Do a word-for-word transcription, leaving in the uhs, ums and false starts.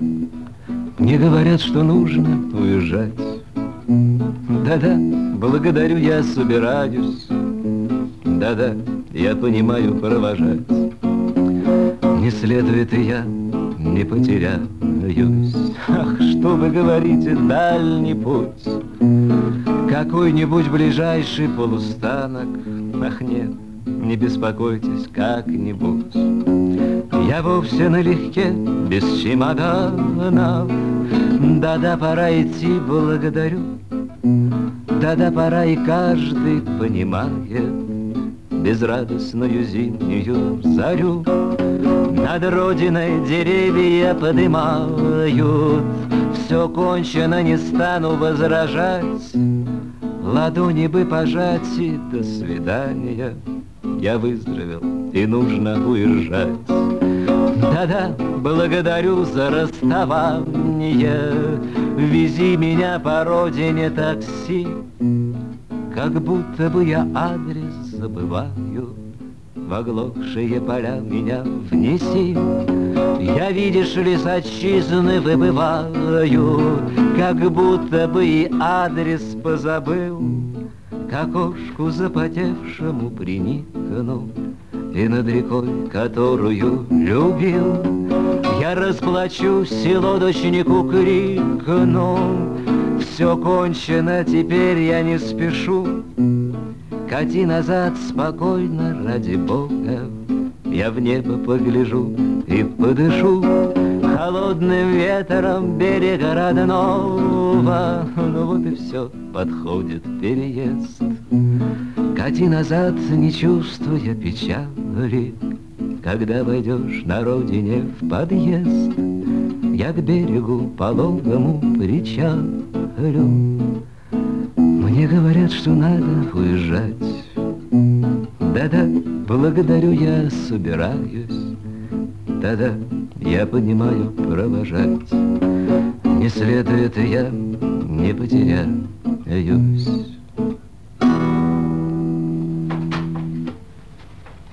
Мне говорят, что нужно уезжать. Да-да, благодарю, я собираюсь. Да-да, я понимаю, провожать не следует, и я не потеряюсь. Ах, что вы говорите, дальний путь, какой-нибудь ближайший полустанок. Ах, нет, не беспокойтесь, как-нибудь. Я вовсе налегке, без чемоданов. Да-да, пора идти, благодарю. Да-да, пора, и каждый понимает безрадостную зимнюю зарю. Над родиной деревья подымают. Все кончено, не стану возражать. Ладони бы пожать и до свидания. Я выздоровел, и нужно уезжать. Да-да, благодарю за расставание. Вези меня по родине такси. Как будто бы я адрес забываю. В оглохшие поля меня внеси. Я, видишь ли, с отчизны выбываю. Как будто бы и адрес позабыл. К окошку запотевшему приникну, и над рекой, которую любил, я расплачусь и лодочнику крикну: все кончено, теперь я не спешу. Кати назад спокойно, ради Бога. Я в небо погляжу и подышу холодным ветром берега родного. Ну вот и все, подходит переезд. Кати назад, не чувствуя печали. Когда войдешь на родине в подъезд, я к берегу пологому причалю. Мне говорят, что надо уезжать. Да-да, благодарю, я собираюсь. Да-да, я понимаю, провожать не следует, и я не потеряюсь.